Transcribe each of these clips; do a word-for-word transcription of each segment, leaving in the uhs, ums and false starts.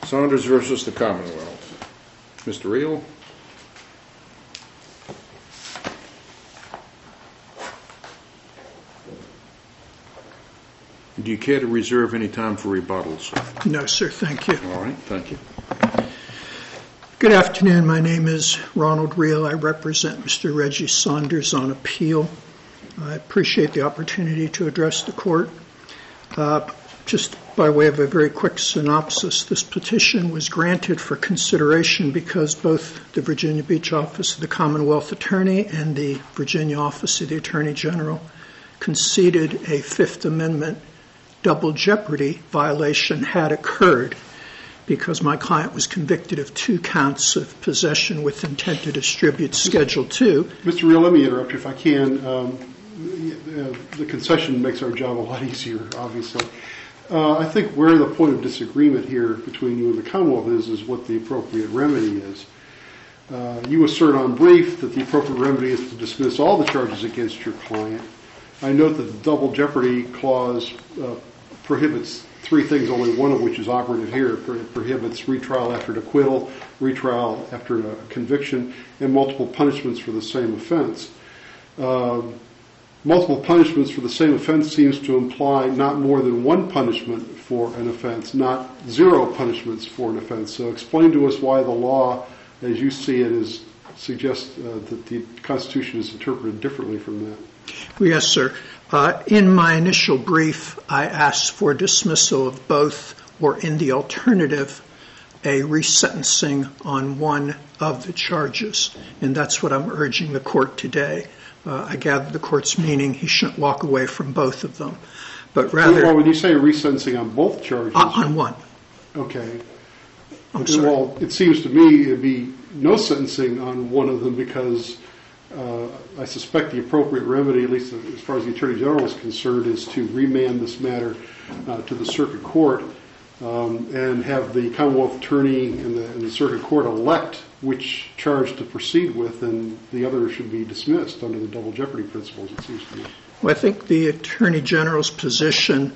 Saunders versus the Commonwealth. Mister Reel. Do you care to reserve any time for rebuttals? No, sir. Thank you. All right. Thank you. Good afternoon. My name is Ronald Reel. I represent Mister Reggie Saunders on appeal. I appreciate the opportunity to address the court. Uh, just by way of a very quick synopsis, this petition was granted for consideration because both the Virginia Beach Office of the Commonwealth Attorney and the Virginia Office of the Attorney General conceded a Fifth Amendment double jeopardy violation had occurred because my client was convicted of two counts of possession with intent to distribute Schedule two. Mister Reel, let me interrupt you if I can. Um, the, uh, the concession makes our job a lot easier, obviously. Uh, I think where the point of disagreement here between you and the Commonwealth is, is what the appropriate remedy is. Uh, you assert on brief that the appropriate remedy is to dismiss all the charges against your client. I note that the double jeopardy clause uh, prohibits three things, only one of which is operative here. It prohibits retrial after an acquittal, retrial after a conviction, and multiple punishments for the same offense. Uh, multiple punishments for the same offense seems to imply not more than one punishment for an offense, not zero punishments for an offense. So explain to us why the law, as you see it, is suggests uh, that the Constitution is interpreted differently from that. Well, yes, sir. Uh, in my initial brief, I asked for dismissal of both, or in the alternative, a resentencing on one of the charges. And that's what I'm urging the court today. Uh, I gather the court's meaning he shouldn't walk away from both of them. But rather... Well, when you say resentencing on both charges... Uh, on one. Okay. I'm sorry. Well, it seems to me it'd be no sentencing on one of them because... Uh, I suspect the appropriate remedy, at least as far as the Attorney General is concerned, is to remand this matter uh, to the Circuit Court um, and have the Commonwealth Attorney and the, and the Circuit Court elect which charge to proceed with, and the other should be dismissed under the double jeopardy principles, it seems to me. Well, I think the Attorney General's position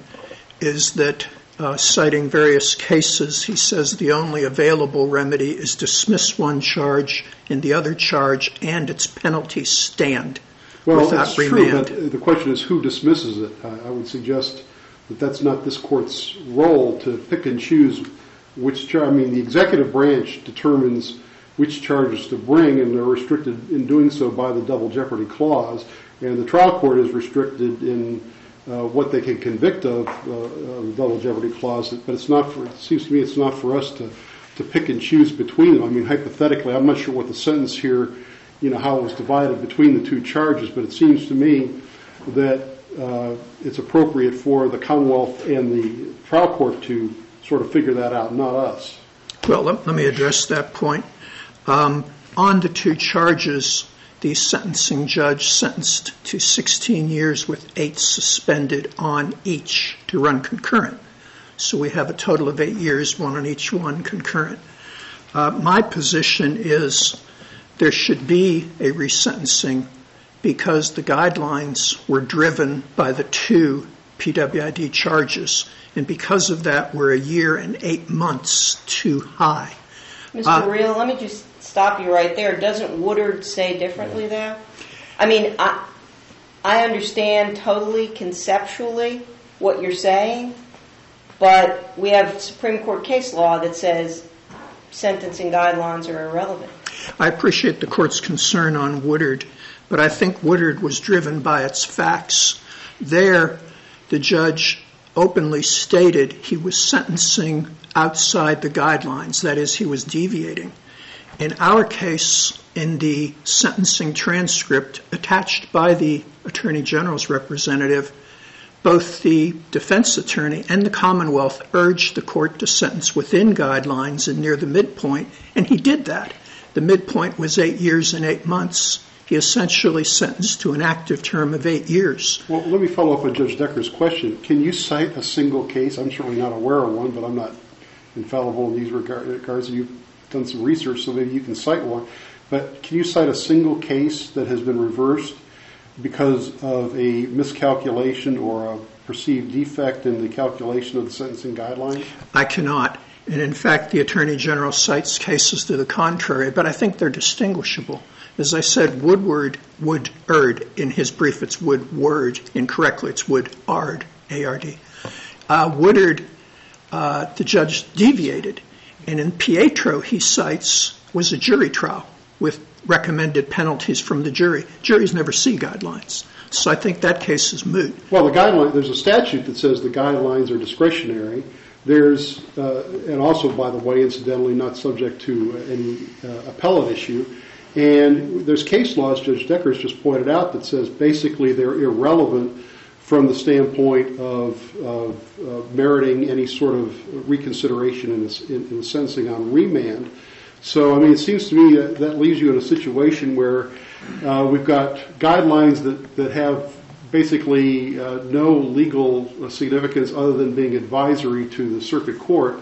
is that, uh, citing various cases, he says the only available remedy is dismiss one charge and the other charge and its penalties stand well, without that's remand. True, but the question is who dismisses it. I, I would suggest that that's not this court's role to pick and choose which charge. I mean, the executive branch determines which charges to bring, and they're restricted in doing so by the double jeopardy clause, and the trial court is restricted in Uh, what they can convict of, uh, of the double jeopardy clause, but it's not for, it seems to me it's not for us to, to pick and choose between them. I mean, hypothetically, I'm not sure what the sentence here, you know, how it was divided between the two charges, but it seems to me that uh, it's appropriate for the Commonwealth and the trial court to sort of figure that out, not us. Well, let, let me address that point. Um, on the two charges, the sentencing judge sentenced to sixteen years with eight suspended on each to run concurrent. So we have a total of eight years, one on each one concurrent. Uh, my position is there should be a resentencing because the guidelines were driven by the two P W I D charges. And because of that, we're a year and eight months too high. Mister Uh, Reel, let me just stop you right there. Doesn't Woodard say differently there? I mean, I, I understand totally conceptually what you're saying, but we have Supreme Court case law that says sentencing guidelines are irrelevant. I appreciate the court's concern on Woodard, but I think Woodard was driven by its facts. There, the judge openly stated he was sentencing outside the guidelines. That is, he was deviating. In our case, in the sentencing transcript attached by the Attorney General's representative, both the defense attorney and the Commonwealth urged the court to sentence within guidelines and near the midpoint, and he did that. The midpoint was eight years and eight months. He essentially sentenced to an active term of eight years. Well, let me follow up on Judge Decker's question. Can you cite a single case? I'm certainly not aware of one, but I'm not infallible in these regards. You've done some research, so maybe you can cite one. But can you cite a single case that has been reversed because of a miscalculation or a perceived defect in the calculation of the sentencing guidelines? I cannot. And in fact, the Attorney General cites cases to the contrary, but I think they're distinguishable. As I said, Woodward, Woodard, in his brief, it's Woodward. Incorrectly, it's Woodard, A R D. Uh, Woodard, uh, the judge deviated. And in Pietro, he cites, was a jury trial with recommended penalties from the jury. Juries never see guidelines. So I think that case is moot. Well, the guideline, there's a statute that says the guidelines are discretionary. There's, uh, and also, by the way, incidentally, not subject to any uh, appellate issue. And there's case law, as Judge Decker has just pointed out, that says basically they're irrelevant from the standpoint of, of uh, meriting any sort of reconsideration in the, in, in the sentencing on remand. So, I mean, it seems to me that, that leaves you in a situation where uh, we've got guidelines that, that have basically uh, no legal significance other than being advisory to the circuit court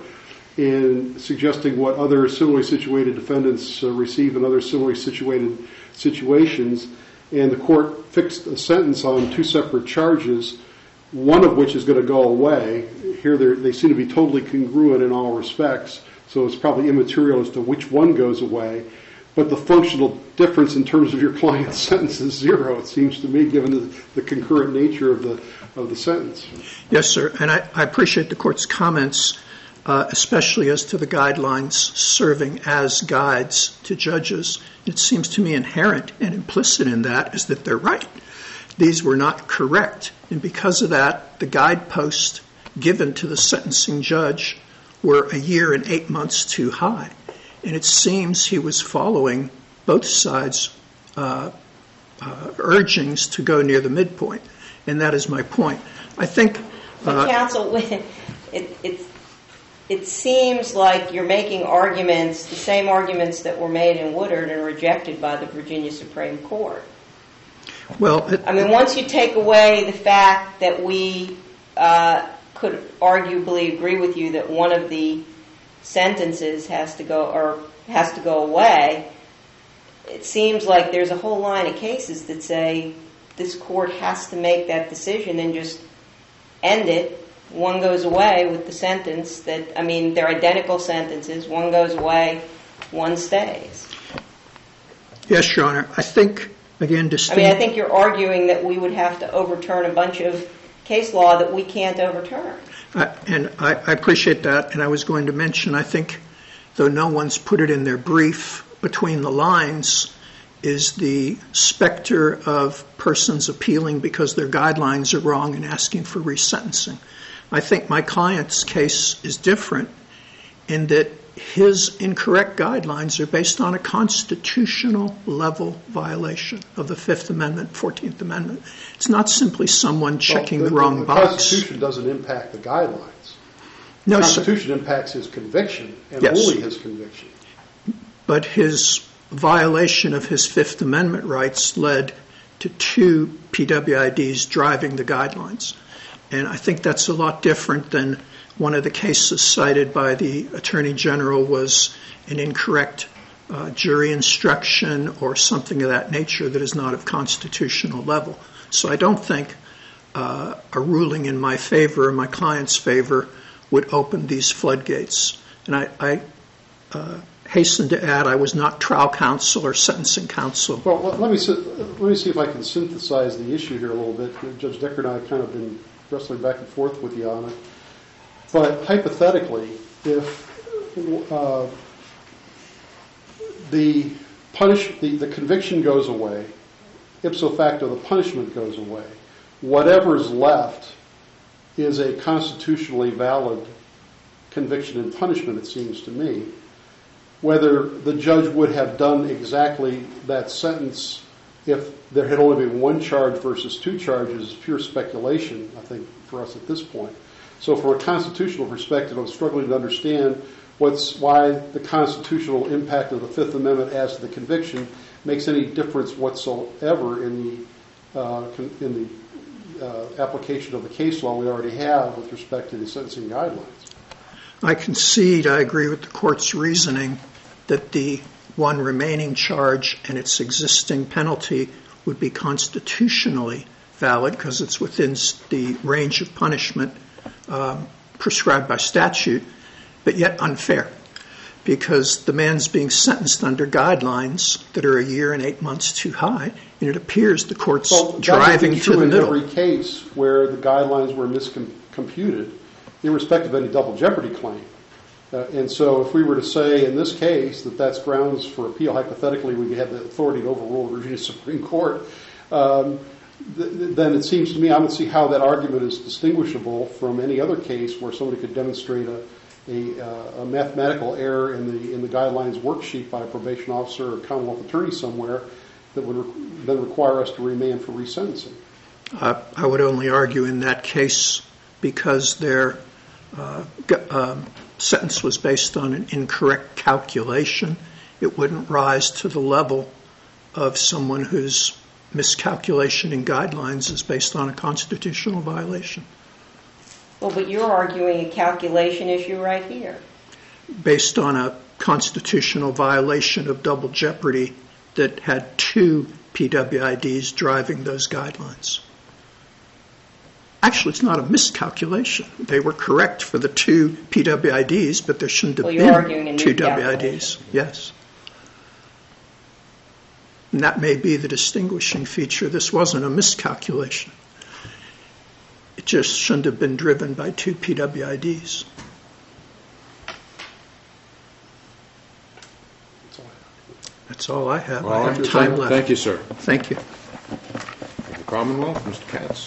in suggesting what other similarly situated defendants uh, receive in other similarly situated situations. And the court fixed a sentence on two separate charges, one of which is going to go away. Here they seem to be totally congruent in all respects, so it's probably immaterial as to which one goes away. But the functional difference in terms of your client's sentence is zero, it seems to me, given the, the concurrent nature of the of the sentence. Yes, sir. And I, I appreciate the court's comments, uh, especially as to the guidelines serving as guides to judges. It seems to me inherent and implicit in that is that they're right. These were not correct. And because of that, the guideposts given to the sentencing judge were a year and eight months too high. And it seems he was following both sides' uh, uh, urgings to go near the midpoint. And that is my point. I think... Uh, Counsel, it, it, it seems like you're making arguments, the same arguments that were made in Woodard and rejected by the Virginia Supreme Court. Well, it, I mean, once you take away the fact that we uh, could arguably agree with you that one of the sentences has to go or has to go away, it seems like there's a whole line of cases that say this court has to make that decision and just end it. One goes away with the sentence that, I mean, they're identical sentences. One goes away, one stays. Yes, Your Honor. I think, again, distinct... I mean, I think you're arguing that we would have to overturn a bunch of case law that we can't overturn. Uh, and I, I appreciate that, and I was going to mention, I think, though no one's put it in their brief, between the lines is the specter of persons appealing because their guidelines are wrong and asking for resentencing. I think my client's case is different in that his incorrect guidelines are based on a constitutional level violation of the Fifth Amendment, Fourteenth Amendment. It's not simply someone checking well, the, the wrong the, the box. The Constitution doesn't impact the guidelines. No, the Constitution sir. impacts his conviction, and yes. only his conviction. But his violation of his Fifth Amendment rights led to two P W I Ds driving the guidelines. And I think that's a lot different than one of the cases cited by the Attorney General was an incorrect uh, jury instruction or something of that nature that is not of constitutional level. So I don't think uh, a ruling in my favor, my client's favor, would open these floodgates. And I, I uh, hasten to add, I was not trial counsel or sentencing counsel. Well, let me see, let me see if I can synthesize the issue here a little bit. Judge Decker and I have kind of been wrestling back and forth with you on it. But hypothetically, if uh, the punish the, the conviction goes away, ipso facto the punishment goes away, whatever's left is a constitutionally valid conviction and punishment, it seems to me. Whether the judge would have done exactly that sentence if there had only been one charge versus two charges is pure speculation, I think, for us at this point. So from a constitutional perspective, I'm struggling to understand what's why the constitutional impact of the Fifth Amendment as to the conviction makes any difference whatsoever in the uh, in the uh, application of the case law we already have with respect to the sentencing guidelines. I concede, I agree with the court's reasoning that the one remaining charge and its existing penalty would be constitutionally valid because it's within the range of punishment um, prescribed by statute. but yet unfair, because the man's being sentenced under guidelines that are a year and eight months too high, and it appears the court's Well, driving to the in middle. every case where the guidelines were miscomputed, irrespective of any double jeopardy claim. Uh, and so if we were to say in this case that that's grounds for appeal, hypothetically we have the authority to overrule the Virginia Supreme Court, um, th- then it seems to me I don't see how that argument is distinguishable from any other case where somebody could demonstrate a, a, uh, a mathematical error in the in the guidelines worksheet by a probation officer or Commonwealth attorney somewhere that would re- then require us to remand for resentencing. Uh, I would only argue in that case because their uh, gu- um, sentence was based on an incorrect calculation, it wouldn't rise to the level of someone whose miscalculation in guidelines is based on a constitutional violation. Well, but you're arguing a calculation issue right here. Based on a constitutional violation of double jeopardy that had two P W I Ds driving those guidelines. Actually, it's not a miscalculation. They were correct for the two P W I Ds, but there shouldn't have Well, you're arguing a been new two W I Ds. calculation. Yes. And that may be the distinguishing feature. This wasn't a miscalculation. It just shouldn't have been driven by two P W I Ds. That's all I have. All I right. have time left. Thank you, sir. Thank you. The Commonwealth, Mister Katz.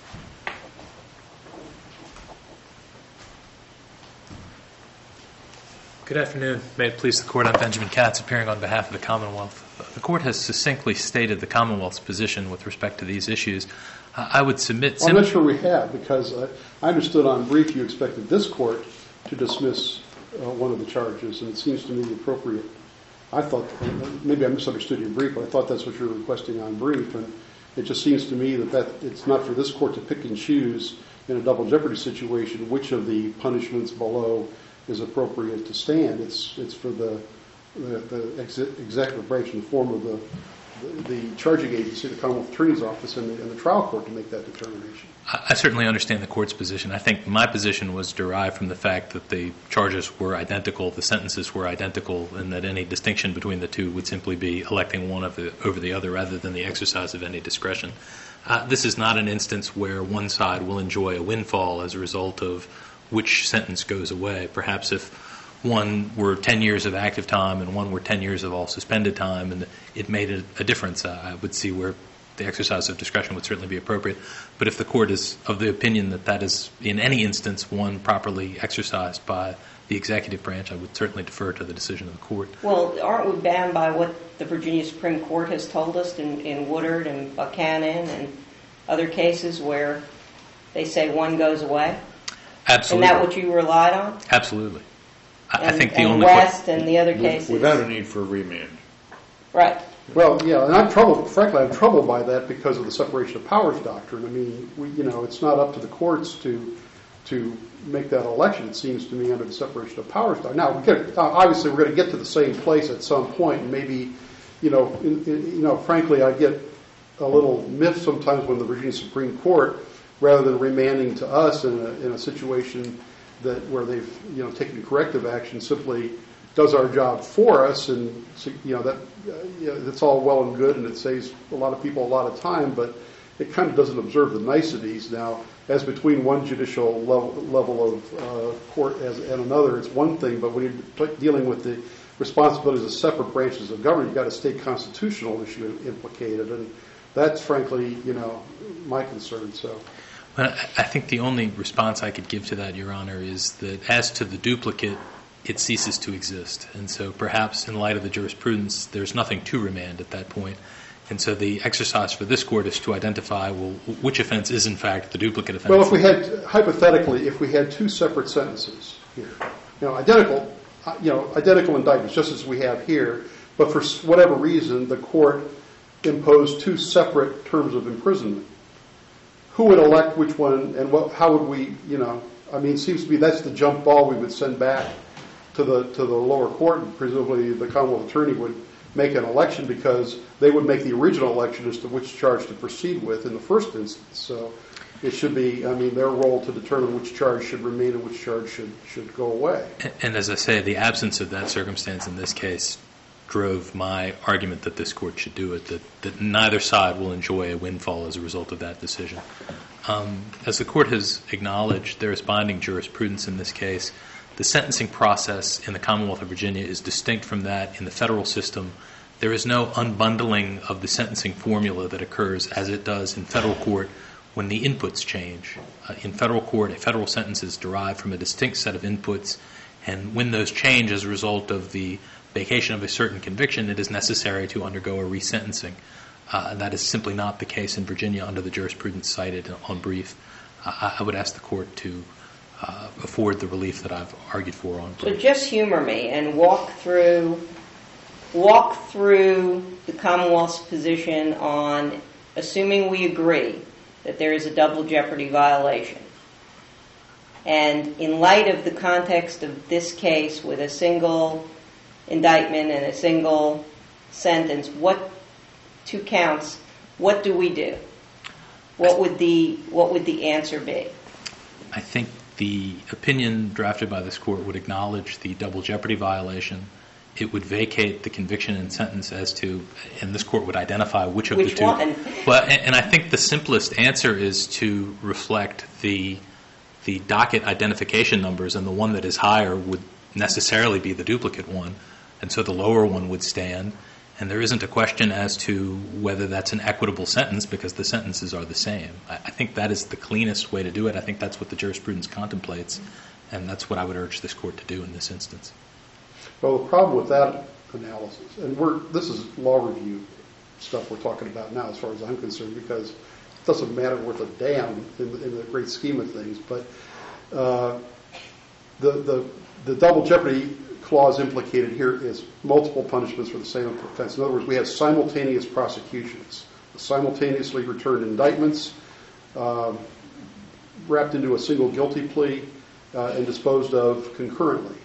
Good afternoon. May it please the Court, I'm Benjamin Katz, appearing on behalf of the Commonwealth. The Court has succinctly stated the Commonwealth's position with respect to these issues. Uh, I would submit... I'm not sure we have, because uh, I understood on brief you expected this court to dismiss uh, one of the charges, and it seems to me the appropriate. I thought, maybe I misunderstood your brief, but I thought that's what you were requesting on brief, and it just seems to me that, that it's not for this court to pick and choose in a double jeopardy situation which of the punishments below is appropriate to stand. It's it's for the the, the ex- executive branch in the form of the, the the charging agency, the Commonwealth Attorney's Office, and the, and the trial court to make that determination. I certainly understand the Court's position. I think my position was derived from the fact that the charges were identical, the sentences were identical, and that any distinction between the two would simply be electing one of the, over the other rather than the exercise of any discretion. Uh, this is not an instance where one side will enjoy a windfall as a result of which sentence goes away. Perhaps if one were ten years of active time and one were ten years of all suspended time and it made a, a difference, uh, I would see where the exercise of discretion would certainly be appropriate. But if the Court is of the opinion that that is, in any instance, one properly exercised by the executive branch, I would certainly defer to the decision of the Court. Well, aren't we bound by what the Virginia Supreme Court has told us in, in Woodard and Buchanan and other cases where they say one goes away? Absolutely. And that what you relied on? Absolutely. I, And, I think the and only West and the other cases. Without a need for a remand. Right. Well, yeah, and I'm troubled. Frankly, I'm troubled by that because of the separation of powers doctrine. I mean, we, you know, it's not up to the courts to to make that election. It seems to me under the separation of powers doctrine. Now, we get, uh, obviously, we're going to get to the same place at some point, and maybe, you know, in, in, you know, frankly, I get a little miffed sometimes when the Virginia Supreme Court, rather than remanding to us in a, in a situation that where they've you know taken corrective action, simply does our job for us, and you know that uh, you know, that's all well and good, and it saves a lot of people a lot of time, but it kind of doesn't observe the niceties. Now, as between one judicial level, level of uh, court as, and another, it's one thing, but when you're dealing with the responsibilities of separate branches of government, you've got a state constitutional issue implicated, and that's frankly, you know, my concern. So. Well, I think the only response I could give to that, Your Honor, is that as to the duplicate, it ceases to exist. And so perhaps in light of the jurisprudence, there's nothing to remand at that point. And so the exercise for this Court is to identify, well, which offense is in fact the duplicate offense. Well, if we had, hypothetically, if we had two separate sentences here, you know, identical, you know, identical indictments, just as we have here, but for whatever reason, the Court imposed two separate terms of imprisonment. Who would elect which one, and what, how would we, you know, I mean, it seems to me that's the jump ball we would send back to the to the lower court, and presumably the Commonwealth Attorney would make an election because they would make the original election as to which charge to proceed with in the first instance. So It should be, I mean, their role to determine which charge should remain and which charge should, should go away. And, and as I say, the absence of that circumstance in this case drove my argument that this court should do it, that, that neither side will enjoy a windfall as a result of that decision. Um, as the court has acknowledged, there is binding jurisprudence in this case. The sentencing process in the Commonwealth of Virginia is distinct from that in the federal system. There is no unbundling of the sentencing formula that occurs as it does in federal court when the inputs change. Uh, in federal court, a federal sentence is derived from a distinct set of inputs, and when those change as a result of the vacation of a certain conviction, it is necessary to undergo a resentencing. Uh, and that is simply not the case in Virginia under the jurisprudence cited on brief. Uh, I, I would ask the court to uh, afford the relief that I've argued for on brief. So just humor me and walk through walk through the Commonwealth's position on, assuming we agree that there is a double jeopardy violation. And in light of the context of this case with a single indictment and a single sentence, what two counts, what do we do? What would the what would the answer be? I think the opinion drafted by this court would acknowledge the double jeopardy violation. It would vacate the conviction and sentence as to, and this court would identify which of Which the two. one? Well, and, and I think the simplest answer is to reflect the the docket identification numbers, and the one that is higher would necessarily be the duplicate one, and so the lower one would stand. And there isn't a question as to whether that's an equitable sentence because the sentences are the same. I, I think that is the cleanest way to do it. I think that's what the jurisprudence contemplates, and that's what I would urge this court to do in this instance. Well, the problem with that analysis, and we're this is law review stuff we're talking about now as far as I'm concerned, because it doesn't matter worth a damn in the, in the great scheme of things, but uh, the, the, the double jeopardy clause implicated here is multiple punishments for the same offense. In other words, we have simultaneous prosecutions, simultaneously returned indictments, uh, wrapped into a single guilty plea, uh, and disposed of concurrently.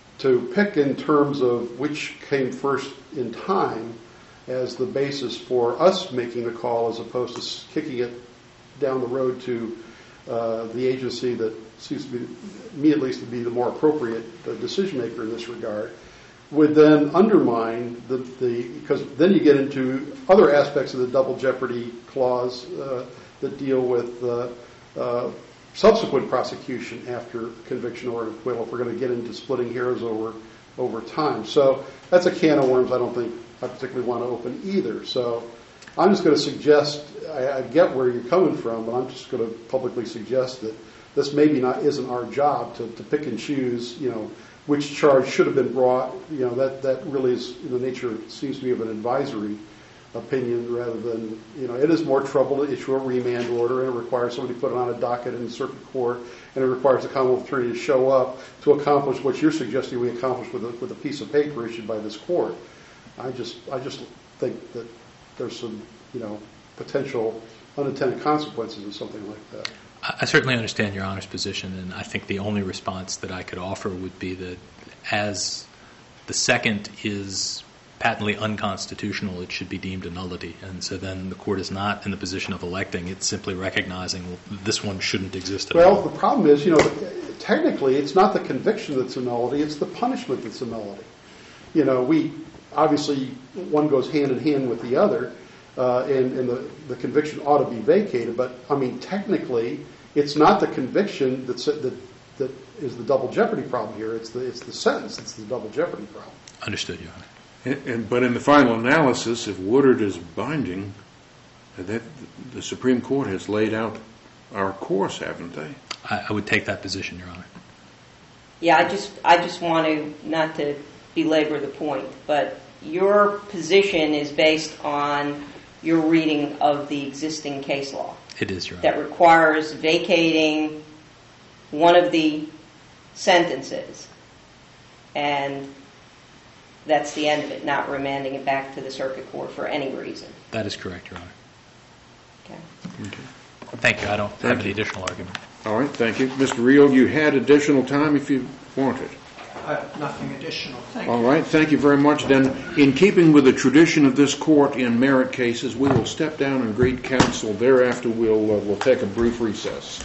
To pick in terms of which came first in time as the basis for us making the call as opposed to kicking it down the road to uh, the agency that seems to be, me at least, to be the more appropriate uh, decision maker in this regard, would then undermine the, the, because then you get into other aspects of the double jeopardy clause uh, that deal with uh, uh, subsequent prosecution after conviction or an acquittal, if we're going to get into splitting hairs over over time. So that's a can of worms I don't think I particularly want to open either. So I'm just going to suggest, I, I get where you're coming from, but I'm just going to publicly suggest that this maybe not isn't our job to, to pick and choose, you know, which charge should have been brought. You know, that, that really is in the nature, seems to be of an advisory opinion rather than, you know, it is more trouble to issue a remand order, and it requires somebody to put it on a docket in the circuit court, and it requires the Commonwealth attorney to show up to accomplish what you're suggesting we accomplish with a, with a piece of paper issued by this court. I just, I just think that there's some, you know, potential unintended consequences of something like that. I certainly understand Your Honor's position, and I think the only response that I could offer would be that as the second is patently unconstitutional, it should be deemed a nullity. And so then the court is not in the position of electing. It's simply recognizing, well, this one shouldn't exist at well, all. Well, the problem is, you know, technically it's not the conviction that's a nullity, it's the punishment that's a nullity. You know, we, obviously, one goes hand in hand with the other, uh, and, and the, the conviction ought to be vacated. But, I mean, technically, it's not the conviction that's, that, that is the double jeopardy problem here. It's the, it's the sentence that's the double jeopardy problem. Understood, Your Honor. And, and, but in the final analysis, if Woodard is binding, that the Supreme Court has laid out our course, haven't they? I, I would take that position, Your Honor. Yeah, I just I just want to, not to belabor the point, but your position is based on your reading of the existing case law. It is, Your Honor. That requires vacating one of the sentences, and that's the end of it, not remanding it back to the circuit court for any reason. That is correct, Your Honor. Okay. Okay. Thank you. I don't Thank have any you. additional argument. All right, thank you. Mister Reel, you had additional time if you wanted. I have nothing additional. Thank you. All right, thank you very much. Then, in keeping with the tradition of this court in merit cases, we will step down and greet counsel. Thereafter, we'll uh, we'll take a brief recess.